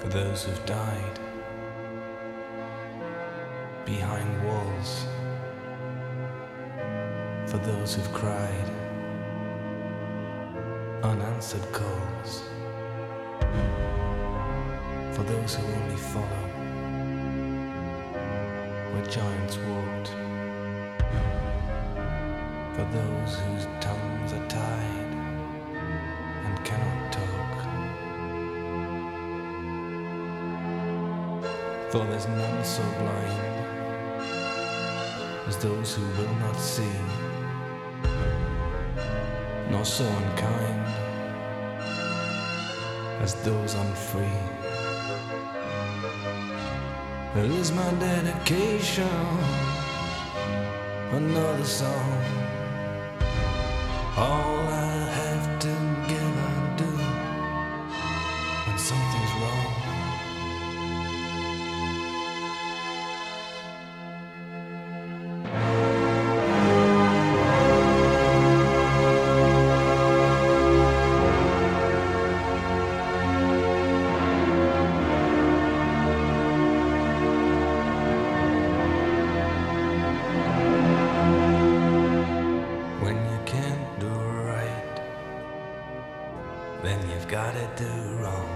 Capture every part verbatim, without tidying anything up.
for those who've died behind walls, for those who've cried unanswered calls, for those who only follow where giants walked, for those whose tongues are tied and cannot talk. For there's none so blind as those who will not see, nor so unkind as those unfree. Well, is my dedication another song? All I have to give I do when something's wrong. Then you've gotta do wrong.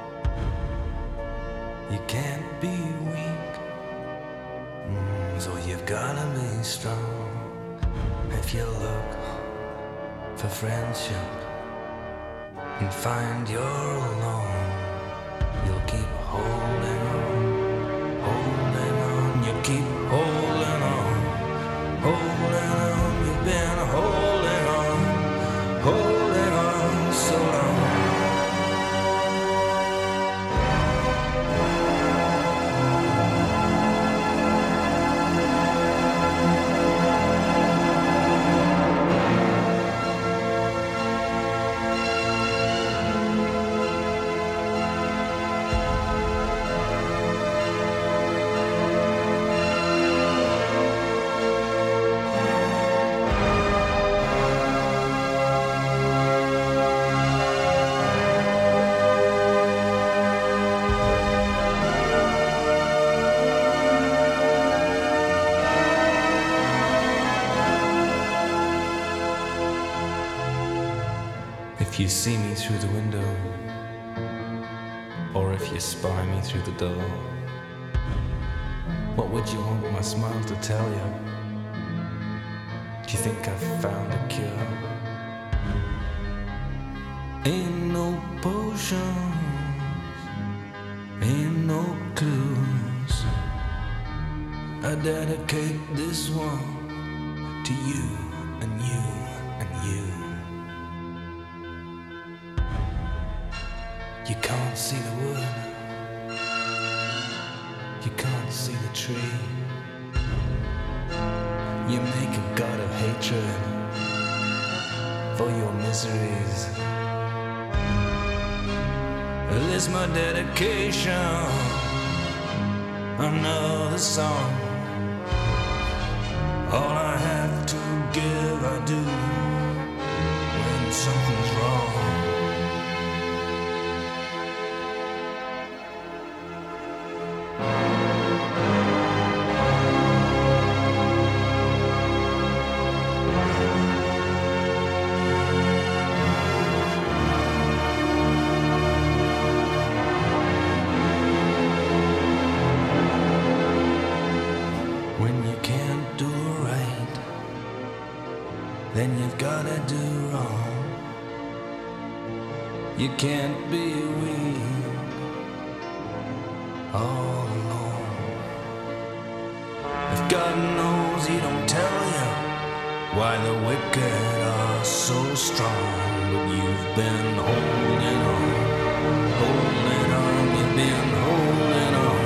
You can't be weak, mm, so you've gotta be strong. If you look for friendship and find you're alone, you'll keep holding on, holding on. You keep holding on, holding on. You've been holding on, holding on so long. If you see me through the window, or if you spy me through the door, what would you want my smile to tell you? Do you think I've found a cure? Ain't no potions, ain't no clues. I dedicate this one to you and you and you. You can't see the wood, you can't see the tree. You make a god of hatred for your miseries. Well, it's my dedication, another song. All I have to give I do when something's wrong. Then you've gotta do wrong. You can't be weak all alone. If God knows He don't tell you why the wicked are so strong, but you've been holding on, holding on, you've been holding on.